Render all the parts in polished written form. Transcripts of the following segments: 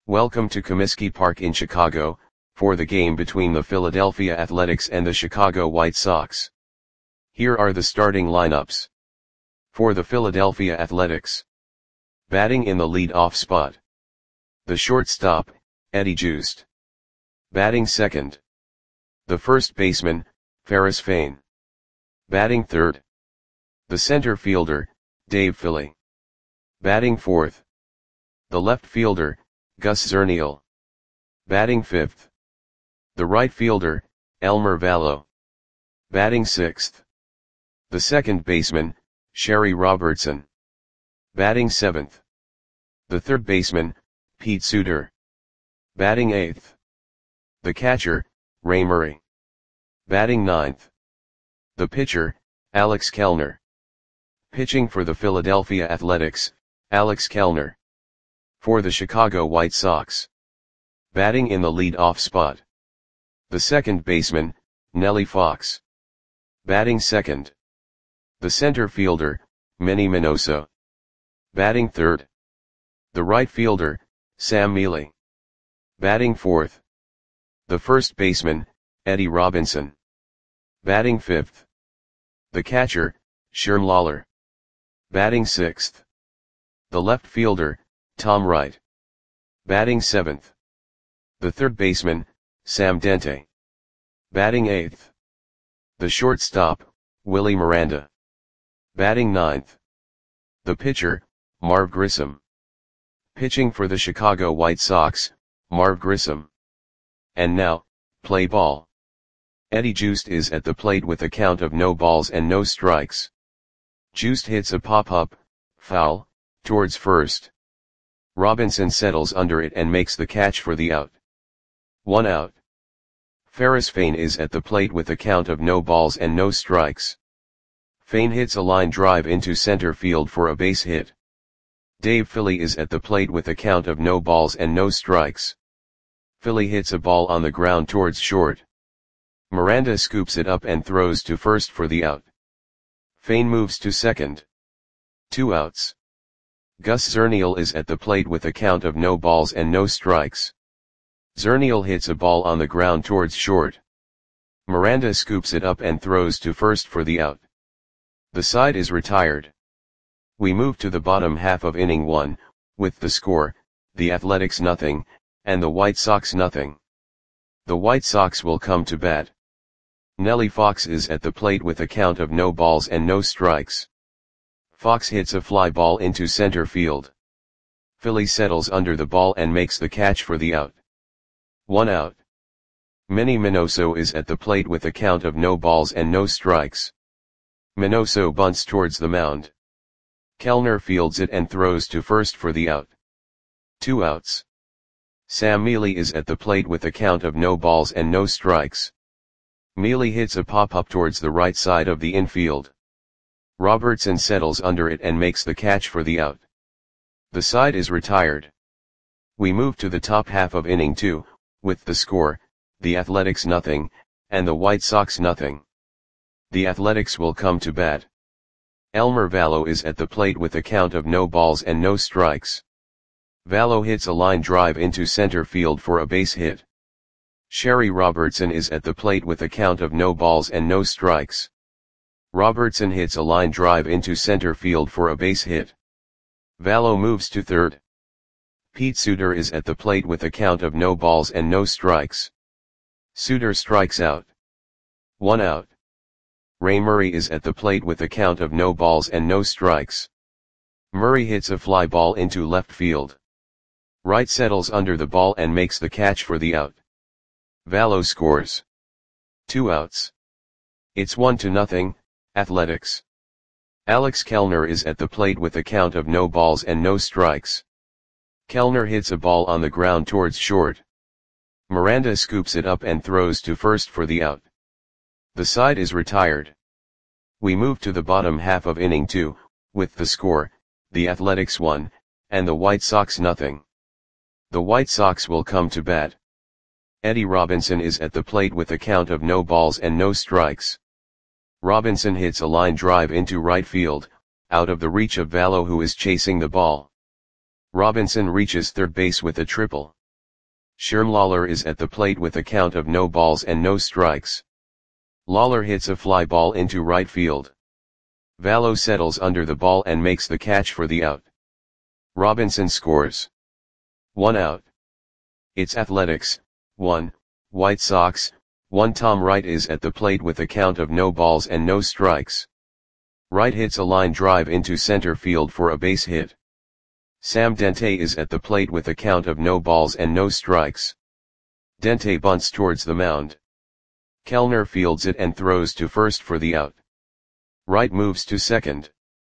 Welcome to Comiskey Park in Chicago, for the game between the Philadelphia Athletics and the Chicago White Sox. Here are the starting lineups. For the Philadelphia Athletics. Batting in the lead-off spot. The shortstop, Eddie Joost. Batting second. The first baseman, Ferris Fain. Batting third. The center fielder, Dave Philly. Batting fourth. The left fielder, Gus Zernial. Batting fifth. The right fielder, Elmer Valo. Batting sixth. The second baseman, Sherry Robertson. Batting seventh. The third baseman, Pete Suter. Batting eighth. The catcher, Ray Murray. Batting ninth. The pitcher, Alex Kellner. Pitching for the Philadelphia Athletics, Alex Kellner. For the Chicago White Sox. Batting in the lead-off spot. The second baseman, Nellie Fox. Batting second. The center fielder, Manny Minoso. Batting third. The right fielder, Sam Mele. Batting fourth. The first baseman, Eddie Robinson. Batting fifth. The catcher, Sherm Lawler. Batting sixth. The left fielder, Tom Wright. Batting seventh. The third baseman, Sam Dente. Batting eighth. The shortstop, Willie Miranda. Batting ninth. The pitcher, Marv Grissom. Pitching for the Chicago White Sox, Marv Grissom. And now, play ball. Eddie Joost is at the plate with a count of no balls and no strikes. Joost hits a pop-up, foul, towards first. Robinson settles under it and makes the catch for the out. 1 out. Ferris Fain is at the plate with a count of no balls and no strikes. Fain hits a line drive into center field for a base hit. Dave Philly is at the plate with a count of no balls and no strikes. Philly hits a ball on the ground towards short. Miranda scoops it up and throws to first for the out. Fain moves to second. 2 outs. Gus Zernial is at the plate with a count of no balls and no strikes. Zernial hits a ball on the ground towards short. Miranda scoops it up and throws to first for the out. The side is retired. We move to the bottom half of inning 1, with the score, the Athletics 0, and the White Sox 0. The White Sox will come to bat. Nellie Fox is at the plate with a count of no balls and no strikes. Fox hits a fly ball into center field. Philly settles under the ball and makes the catch for the out. 1 out. Manny Minoso is at the plate with a count of no balls and no strikes. Minoso bunts towards the mound. Kellner fields it and throws to first for the out. 2 outs. Sam Mele is at the plate with a count of no balls and no strikes. Mele hits a pop-up towards the right side of the infield. Robertson settles under it and makes the catch for the out. The side is retired. We move to the top half of inning 2, with the score, the Athletics 0, and the White Sox 0. The Athletics will come to bat. Elmer Valo is at the plate with a count of no balls and no strikes. Valo hits a line drive into center field for a base hit. Sherry Robertson is at the plate with a count of no balls and no strikes. Robertson hits a line drive into center field for a base hit. Valo moves to third. Pete Suter is at the plate with a count of no balls and no strikes. Suter strikes out. 1 out. Ray Murray is at the plate with a count of no balls and no strikes. Murray hits a fly ball into left field. Wright settles under the ball and makes the catch for the out. Valo scores. 2 outs. It's 1-0, Athletics. Alex Kellner is at the plate with a count of no balls and no strikes. Kellner hits a ball on the ground towards short. Miranda scoops it up and throws to first for the out. The side is retired. We move to the bottom half of inning 2, with the score, the Athletics 1, and the White Sox 0. The White Sox will come to bat. Eddie Robinson is at the plate with a count of no balls and no strikes. Robinson hits a line drive into right field, out of the reach of Valo, who is chasing the ball. Robinson reaches third base with a triple. Sherm is at the plate with a count of no balls and no strikes. Lawler hits a fly ball into right field. Vallo settles under the ball and makes the catch for the out. Robinson scores. 1 out. It's Athletics, 1, White Sox, 1. Tom Wright is at the plate with a count of no balls and no strikes. Wright hits a line drive into center field for a base hit. Sam Dente is at the plate with a count of no balls and no strikes. Dente bunts towards the mound. Kellner fields it and throws to first for the out. Wright moves to second.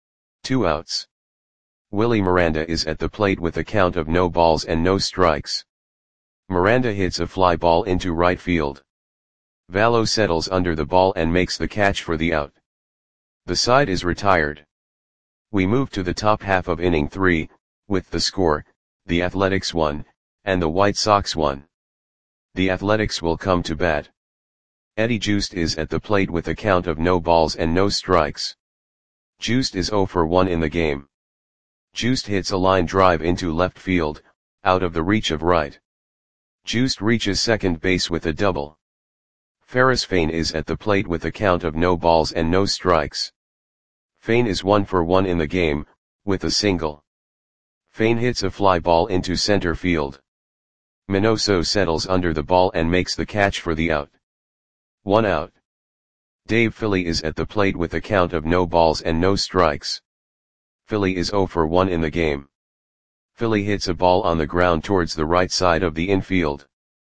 2 outs. Willie Miranda is at the plate with a count of no balls and no strikes. Miranda hits a fly ball into right field. Vallo settles under the ball and makes the catch for the out. The side is retired. We move to the top half of inning 3, with the score, the Athletics 1, and the White Sox 1. The Athletics will come to bat. Eddie Joost is at the plate with a count of no balls and no strikes. Joost is 0 for 1 in the game. Joost hits a line drive into left field, out of the reach of Wright. Joost reaches second base with a double. Ferris Fain is at the plate with a count of no balls and no strikes. Fain is 1 for 1 in the game, with a single. Fain hits a fly ball into center field. Minoso settles under the ball and makes the catch for the out. 1 out. Dave Philly is at the plate with a count of no balls and no strikes. Philly is 0 for 1 in the game. Philly hits a ball on the ground towards the right side of the infield.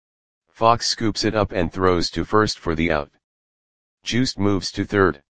Fox scoops it up and throws to first for the out. Joost moves to third.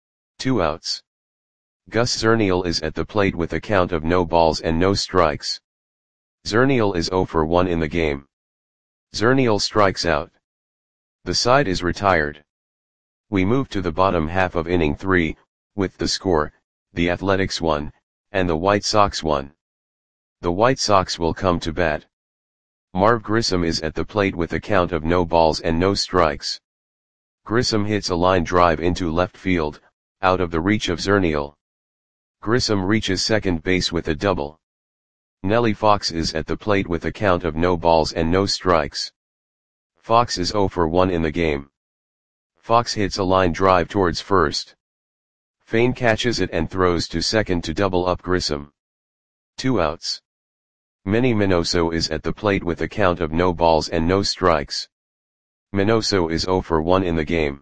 2 outs. Gus Zernial is at the plate with a count of no balls and no strikes. Zernial is 0 for 1 in the game. Zernial strikes out. The side is retired. We move to the bottom half of inning 3, with the score, the Athletics 1, and the White Sox 1. The White Sox will come to bat. Marv Grissom is at the plate with a count of no balls and no strikes. Grissom hits a line drive into left field, out of the reach of Zernial. Grissom reaches second base with a double. Nellie Fox is at the plate with a count of no balls and no strikes. Fox is 0 for 1 in the game. Fox hits a line drive towards first. Fain catches it and throws to second to double up Grissom. 2 outs. Manny Minoso is at the plate with a count of no balls and no strikes. Minoso is 0 for 1 in the game.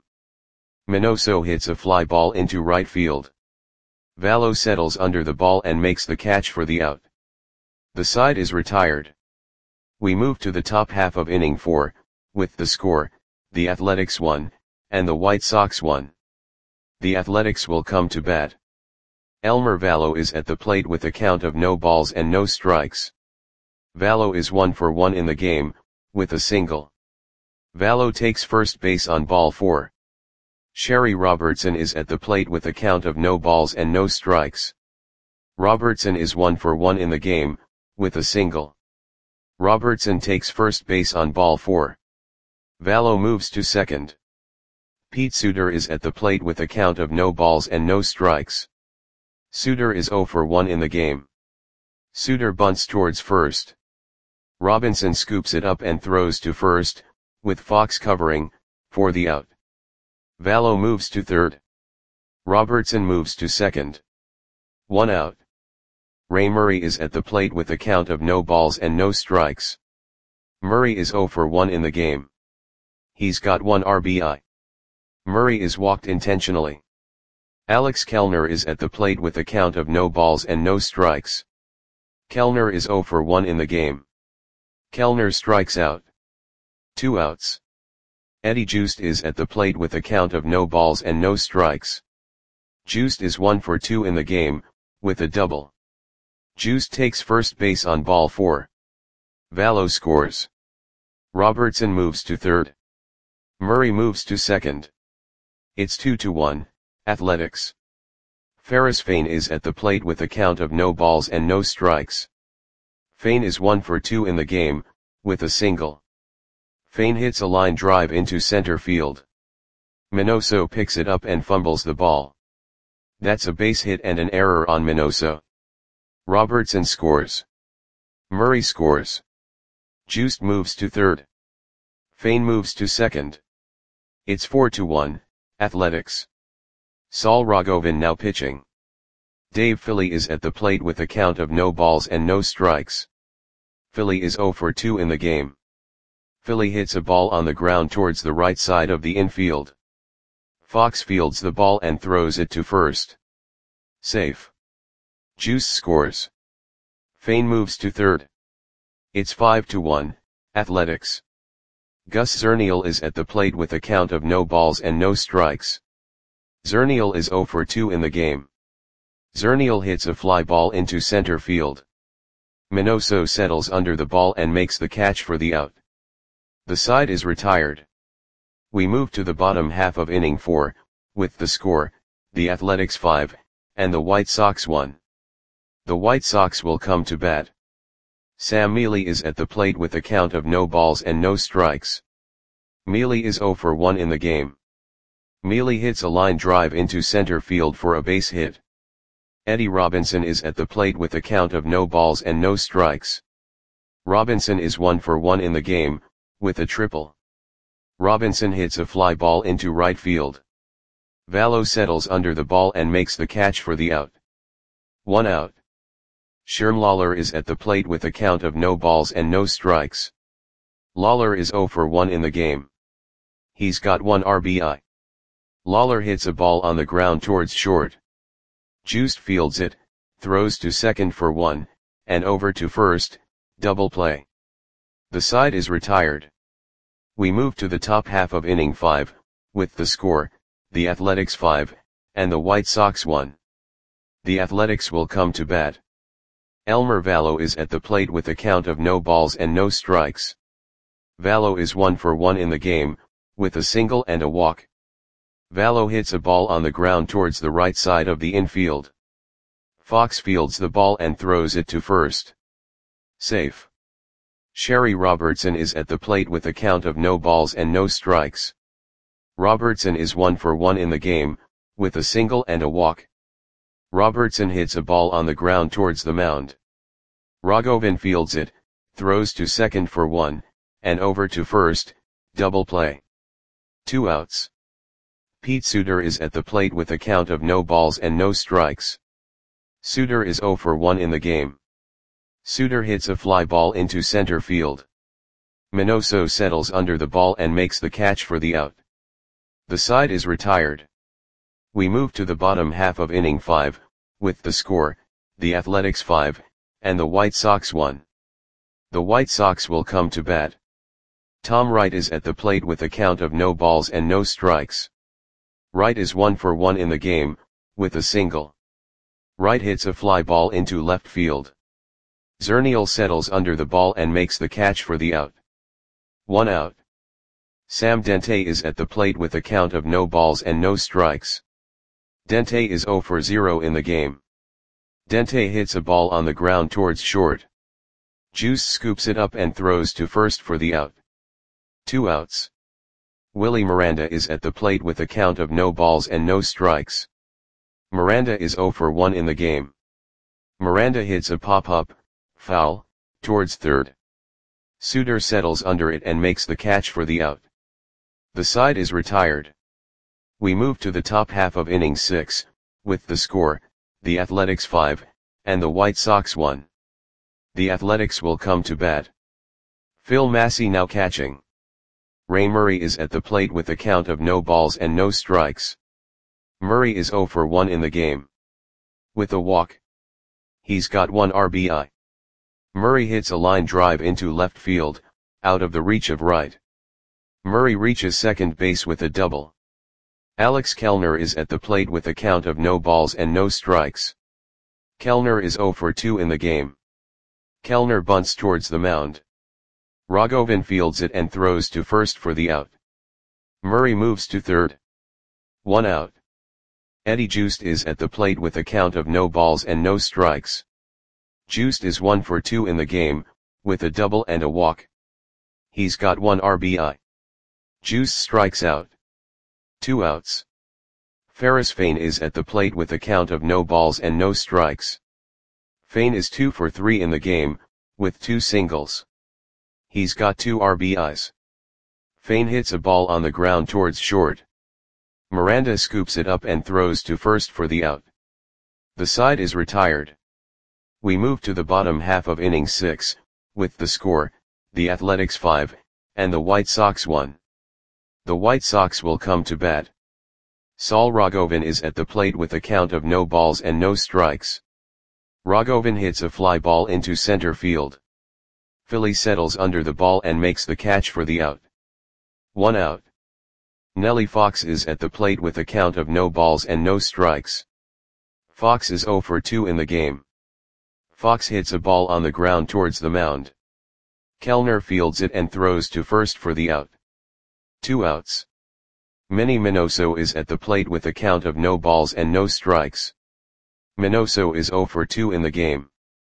Minoso hits a fly ball into right field. Vallo settles under the ball and makes the catch for the out. The side is retired. We move to the top half of inning 4, with the score, the Athletics 1, and the White Sox 1. The Athletics will come to bat. Elmer Vallo is at the plate with a count of no balls and no strikes. Vallo is 1 for 1 in the game, with a single. Vallo takes first base on ball 4. Sherry Robertson is at the plate with a count of no balls and no strikes. Robertson is 1 for 1 in the game, with a single. Robertson takes first base on ball 4. Vallo moves to second. Pete Suter is at the plate with a count of no balls and no strikes. Suter is 0 for 1 in the game. Suter bunts towards first. Robinson scoops it up and throws to first, with Fox covering, for the out. Vallo moves to third. Robertson moves to second. 1 out. Ray Murray is at the plate with a count of no balls and no strikes. Murray is 0 for 1 in the game. He's got 1 RBI. Murray is walked intentionally. Alex Kellner is at the plate with a count of no balls and no strikes. Kellner is 0 for 1 in the game. Kellner strikes out. 2 outs. Eddie Joost is at the plate with a count of no balls and no strikes. Joost is 1 for 2 in the game, with a double. Joost takes first base on ball 4. Vallo scores. Robertson moves to third. Murray moves to second. It's 2-1, Athletics. Ferris Fain is at the plate with a count of no balls and no strikes. Fain is 1 for 2 in the game, with a single. Fain hits a line drive into center field. Minoso picks it up and fumbles the ball. That's a base hit and an error on Minoso. Robertson scores. Murray scores. Juiced moves to third. Fane moves to second. It's 4-1, Athletics. Saul Rogovan now pitching. Dave Philly is at the plate with a count of no balls and no strikes. Philly is 0 for 2 in the game. Philly hits a ball on the ground towards the right side of the infield. Fox fields the ball and throws it to first. Safe. Juice scores. Fane moves to third. It's 5-1, Athletics. Gus Zernial is at the plate with a count of no balls and no strikes. Zernial is 0 for 2 in the game. Zernial hits a fly ball into center field. Minoso settles under the ball and makes the catch for the out. The side is retired. We move to the bottom half of inning 4, with the score, the Athletics 5, and the White Sox 1. The White Sox will come to bat. Sam Mealy is at the plate with a count of no balls and no strikes. Mealy is 0 for 1 in the game. Mealy hits a line drive into center field for a base hit. Eddie Robinson is at the plate with a count of no balls and no strikes. Robinson is 1 for 1 in the game, with a triple. Robinson hits a fly ball into right field. Vallo settles under the ball and makes the catch for the out. 1 out. Sherm Lawler is at the plate with a count of no balls and no strikes. Lawler is 0 for 1 in the game. He's got 1 RBI. Lawler hits a ball on the ground towards short. Juiced fields it, throws to second for 1, and over to first, double play. The side is retired. We move to the top half of inning 5, with the score, the Athletics 5, and the White Sox 1. The Athletics will come to bat. Elmer Vallo is at the plate with a count of no balls and no strikes. Vallo is 1 for 1 in the game, with a single and a walk. Vallo hits a ball on the ground towards the right side of the infield. Fox fields the ball and throws it to first. Safe. Sherry Robertson is at the plate with a count of no balls and no strikes. Robertson is 1 for 1 in the game, with a single and a walk. Robertson hits a ball on the ground towards the mound. Rogovan fields it, throws to second for 1, and over to first, double play. 2 outs. Pete Suter is at the plate with a count of no balls and no strikes. Suter is 0 for 1 in the game. Suter hits a fly ball into center field. Minoso settles under the ball and makes the catch for the out. The side is retired. We move to the bottom half of inning 5, with the score, the Athletics 5, and the White Sox 1. The White Sox will come to bat. Tom Wright is at the plate with a count of no balls and no strikes. Wright is 1 for 1 in the game, with a single. Wright hits a fly ball into left field. Zernial settles under the ball and makes the catch for the out. 1 out. Sam Dente is at the plate with a count of no balls and no strikes. Dente is 0 for 0 in the game. Dente hits a ball on the ground towards short. Juice scoops it up and throws to first for the out. 2 outs. Willie Miranda is at the plate with a count of no balls and no strikes. Miranda is 0 for 1 in the game. Miranda hits a pop-up, foul, towards third. Suter settles under it and makes the catch for the out. The side is retired. We move to the top half of inning 6, with the score, the Athletics 5, and the White Sox 1. The Athletics will come to bat. Phil Massey now catching. Ray Murray is at the plate with a count of no balls and no strikes. Murray is 0 for 1 in the game. With a walk. He's got 1 RBI. Murray hits a line drive into left field, out of the reach of right. Murray reaches second base with a double. Alex Kellner is at the plate with a count of no balls and no strikes. Kellner is 0 for 2 in the game. Kellner bunts towards the mound. Rogovan fields it and throws to first for the out. Murray moves to third. 1 out. Eddie Juiced is at the plate with a count of no balls and no strikes. Juiced is 1 for 2 in the game, with a double and a walk. He's got 1 RBI. Juiced strikes out. 2 outs. Ferris Fane is at the plate with a count of no balls and no strikes. Fane is 2 for 3 in the game, with 2 singles. He's got 2 RBIs. Fane hits a ball on the ground towards short. Miranda scoops it up and throws to first for the out. The side is retired. We move to the bottom half of inning 6, with the score, the Athletics 5, and the White Sox 1. The White Sox will come to bat. Saul Raghovan is at the plate with a count of no balls and no strikes. Raghovan hits a fly ball into center field. Philly settles under the ball and makes the catch for the out. 1 out. Nellie Fox is at the plate with a count of no balls and no strikes. Fox is 0 for 2 in the game. Fox hits a ball on the ground towards the mound. Kellner fields it and throws to first for the out. 2 outs. Manny Minoso is at the plate with a count of no balls and no strikes. Minoso is 0 for 2 in the game.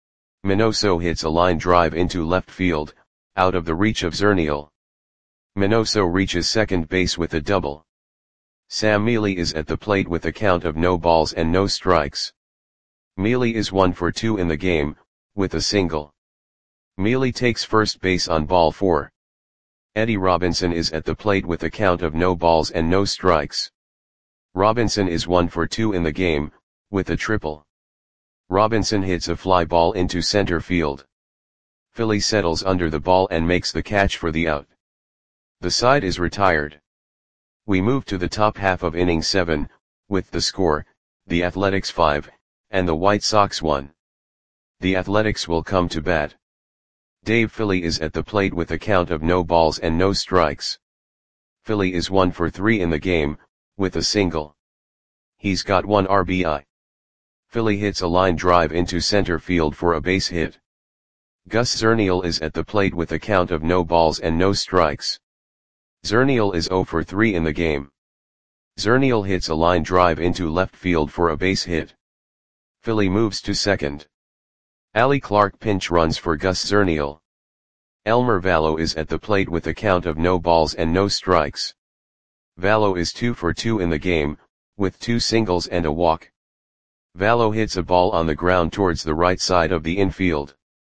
Minoso hits a line drive into left field, out of the reach of Zernial. Minoso reaches second base with a double. Sam Mealy is at the plate with a count of no balls and no strikes. Mealy is 1 for 2 in the game, with a single. Mealy takes first base on ball 4. Eddie Robinson is at the plate with a count of no balls and no strikes. Robinson is 1 for 2 in the game, with a triple. Robinson hits a fly ball into center field. Philly settles under the ball and makes the catch for the out. The side is retired. We move to the top half of inning 7, with the score, the Athletics 5, and the White Sox 1. The Athletics will come to bat. Dave Philly is at the plate with a count of no balls and no strikes. Philly is 1 for 3 in the game, with a single. He's got 1 RBI. Philly hits a line drive into center field for a base hit. Gus Zernial is at the plate with a count of no balls and no strikes. Zernial is 0 for 3 in the game. Zernial hits a line drive into left field for a base hit. Philly moves to second. Ali Clark pinch runs for Gus Zernial. Elmer Vallo is at the plate with a count of no balls and no strikes. Vallo is 2 for 2 in the game, with 2 singles and a walk. Vallo hits a ball on the ground towards the right side of the infield.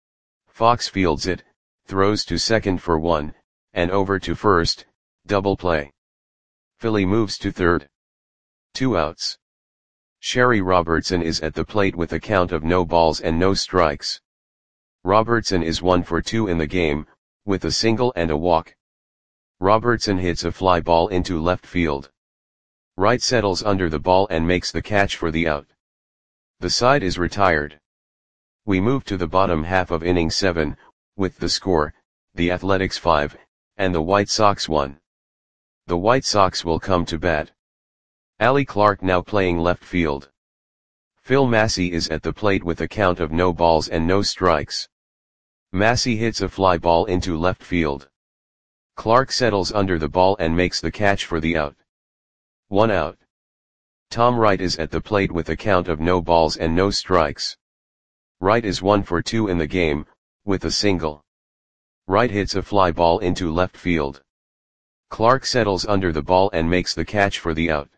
Fox fields it, throws to second for 1, and over to first, double play. Philly moves to third. 2 outs. Sherry Robertson is at the plate with a count of no balls and no strikes. Robertson is 1 for 2 in the game, with a single and a walk. Robertson hits a fly ball into left field. Wright settles under the ball and makes the catch for the out. The side is retired. We move to the bottom half of inning 7, with the score, the Athletics 5, and the White Sox 1. The White Sox will come to bat. Ali Clark now playing left field. Phil Massey is at the plate with a count of no balls and no strikes. Massey hits a fly ball into left field. Clark settles under the ball and makes the catch for the out. 1 out. Tom Wright is at the plate with a count of no balls and no strikes. Wright is 1 for 2 in the game, with a single. Wright hits a fly ball into left field. Clark settles under the ball and makes the catch for the out.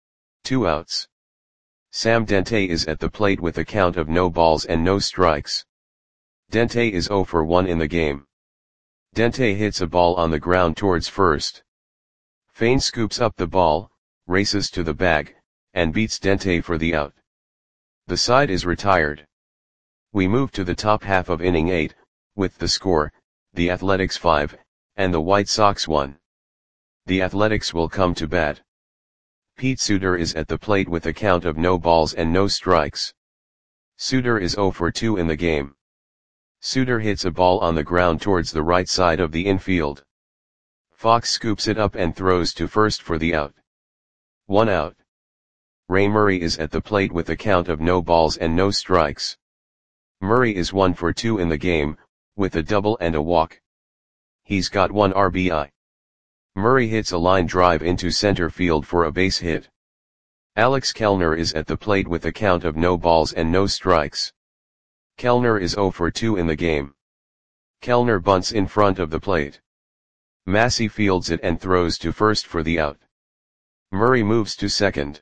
2 outs. Sam Dente is at the plate with a count of no balls and no strikes. Dente is 0 for 1 in the game. Dente hits a ball on the ground towards first. Fane scoops up the ball, races to the bag, and beats Dente for the out. The side is retired. We move to the top half of inning 8, with the score, the Athletics 5, and the White Sox 1. The Athletics will come to bat. Pete Suter is at the plate with a count of no balls and no strikes. Suter is 0 for 2 in the game. Suter hits a ball on the ground towards the right side of the infield. Fox scoops it up and throws to first for the out. 1 out. Ray Murray is at the plate with a count of no balls and no strikes. Murray is 1 for 2 in the game, with a double and a walk. He's got 1 RBI. Murray hits a line drive into center field for a base hit. Alex Kellner is at the plate with a count of no balls and no strikes. Kellner is 0 for 2 in the game. Kellner bunts in front of the plate. Massey fields it and throws to first for the out. Murray moves to second.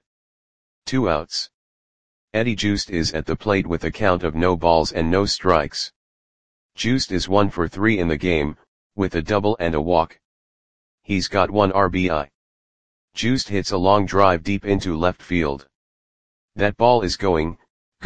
2 outs. Eddie Joost is at the plate with a count of no balls and no strikes. Juiced is 1 for 3 in the game, with a double and a walk. He's got 1 RBI. Juiced hits a long drive deep into left field. That ball is gone.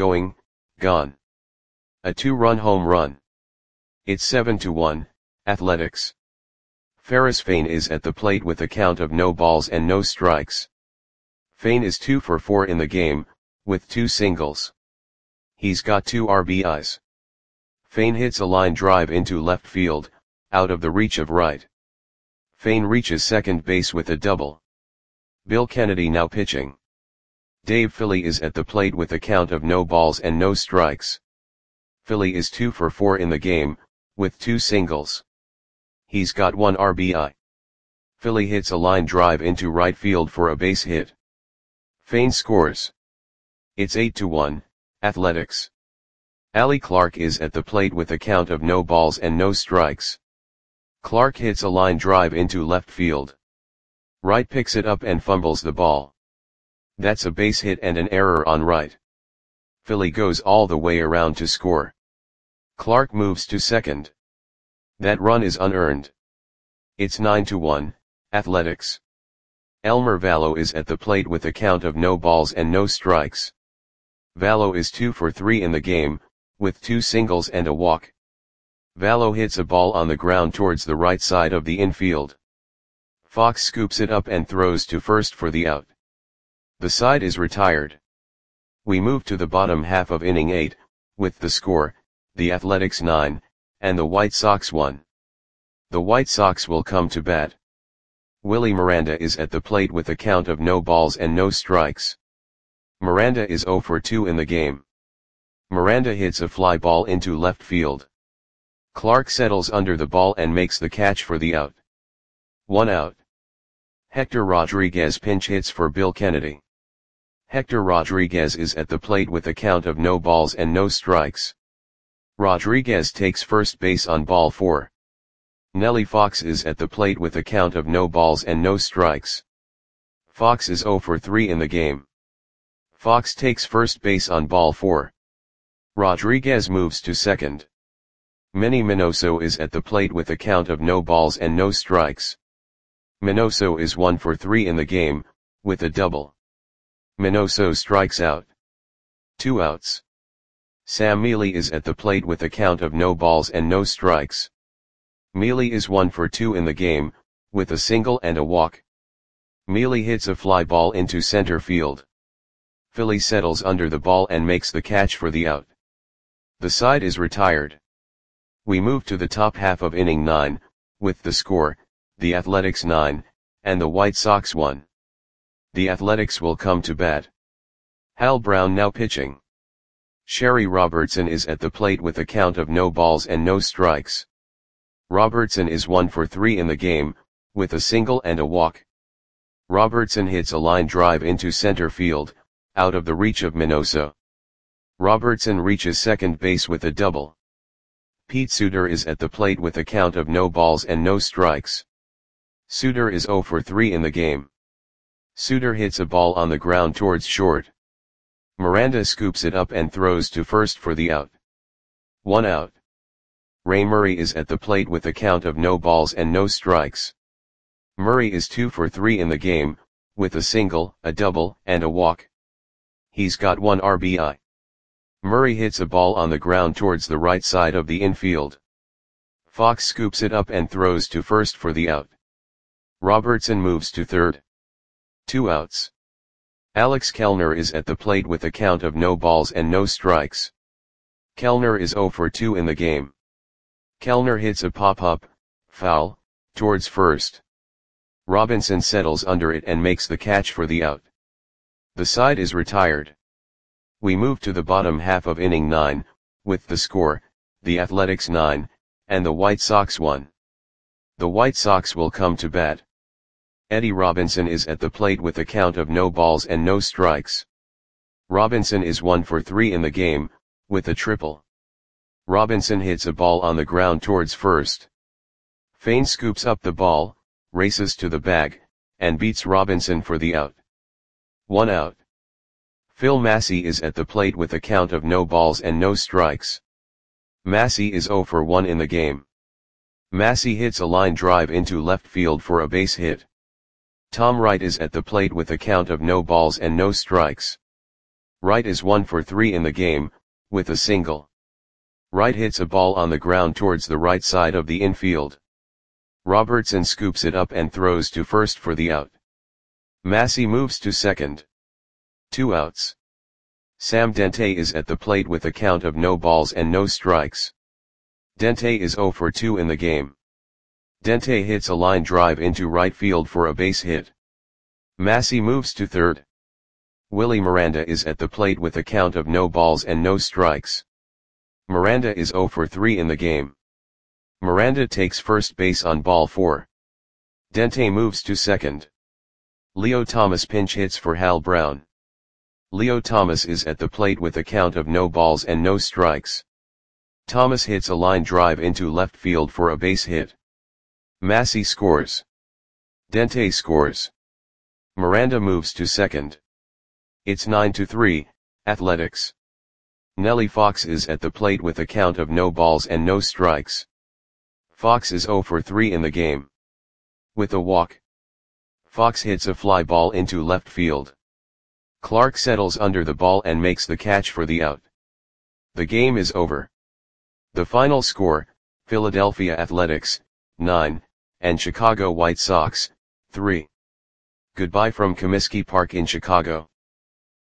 A 2-run home run. It's 7-1, Athletics. Ferris Fain is at the plate with a count of no balls and no strikes. Fain is 2 for 4 in the game, with 2 singles. He's got 2 RBIs. Fain hits a line drive into left field, out of the reach of right. Fain reaches second base with a double. Bill Kennedy now pitching. Dave Philly is at the plate with a count of no balls and no strikes. Philly is 2 for 4 in the game, with 2 singles. He's got 1 RBI. Philly hits a line drive into right field for a base hit. Fain scores. It's 8-1, Athletics. Allie Clark is at the plate with a count of no balls and no strikes. Clark hits a line drive into left field. Right picks it up and fumbles the ball. That's a base hit and an error on right. Philly goes all the way around to score. Clark moves to second. That run is unearned. It's 9-1, Athletics. Elmer Vallo is at the plate with a count of no balls and no strikes. Vallo is 2 for 3 in the game, with 2 singles and a walk. Vallo hits a ball on the ground towards the right side of the infield. Fox scoops it up and throws to first for the out. The side is retired. We move to the bottom half of inning 8, with the score, the Athletics 9, and the White Sox 1. The White Sox will come to bat. Willie Miranda is at the plate with a count of no balls and no strikes. Miranda is 0 for 2 in the game. Miranda hits a fly ball into left field. Clark settles under the ball and makes the catch for the out. 1 out. Hector Rodriguez pinch hits for Bill Kennedy. Hector Rodriguez is at the plate with a count of no balls and no strikes. Rodriguez takes first base on ball 4. Nellie Fox is at the plate with a count of no balls and no strikes. Fox is 0 for 3 in the game. Fox takes first base on ball 4. Rodriguez moves to second. Manny Minoso is at the plate with a count of no balls and no strikes. Minoso is 1 for 3 in the game, with a double. Minoso strikes out. 2 outs. Sam Mealy is at the plate with a count of no balls and no strikes. Mealy is 1 for 2 in the game, with a single and a walk. Mealy hits a fly ball into center field. Philly settles under the ball and makes the catch for the out. The side is retired. We move to the top half of inning 9, with the score, the Athletics 9, and the White Sox 1. The Athletics will come to bat. Hal Brown now pitching. Sherry Robertson is at the plate with a count of no balls and no strikes. Robertson is 1 for 3 in the game, with a single and a walk. Robertson hits a line drive into center field, out of the reach of Minoso. Robertson reaches second base with a double. Pete Suter is at the plate with a count of no balls and no strikes. Suter is 0 for 3 in the game. Suter hits a ball on the ground towards short. Miranda scoops it up and throws to first for the out. 1 out. Ray Murray is at the plate with a count of no balls and no strikes. Murray is 2 for 3 in the game, with a single, a double, and a walk. He's got 1 RBI. Murray hits a ball on the ground towards the right side of the infield. Fox scoops it up and throws to first for the out. Robertson moves to third. 2 outs. Alex Kellner is at the plate with a count of no balls and no strikes. Kellner is 0 for 2 in the game. Kellner hits a pop-up, foul, towards first. Robinson settles under it and makes the catch for the out. The side is retired. We move to the bottom half of inning 9, with the score, the Athletics 9, and the White Sox 1. The White Sox will come to bat. Eddie Robinson is at the plate with a count of no balls and no strikes. Robinson is 1 for 3 in the game, with a triple. Robinson hits a ball on the ground towards first. Fain scoops up the ball, races to the bag, and beats Robinson for the out. 1 out. Phil Massey is at the plate with a count of no balls and no strikes. Massey is 0 for 1 in the game. Massey hits a line drive into left field for a base hit. Tom Wright is at the plate with a count of no balls and no strikes. Wright is 1 for 3 in the game, with a single. Wright hits a ball on the ground towards the right side of the infield. Robertson scoops it up and throws to first for the out. Massey moves to second. 2 outs. Sam Dente is at the plate with a count of no balls and no strikes. Dente is 0 for 2 in the game. Dente hits a line drive into right field for a base hit. Massey moves to third. Willie Miranda is at the plate with a count of no balls and no strikes. Miranda is 0 for 3 in the game. Miranda takes first base on ball 4. Dente moves to second. Leo Thomas pinch hits for Hal Brown. Leo Thomas is at the plate with a count of no balls and no strikes. Thomas hits a line drive into left field for a base hit. Massey scores. Dente scores. Miranda moves to second. It's 9-3, Athletics. Nellie Fox is at the plate with a count of no balls and no strikes. Fox is 0 for 3 in the game. With a walk, Fox hits a fly ball into left field. Clark settles under the ball and makes the catch for the out. The game is over. The final score, Philadelphia Athletics, 9, and Chicago White Sox, 3. Goodbye from Comiskey Park in Chicago.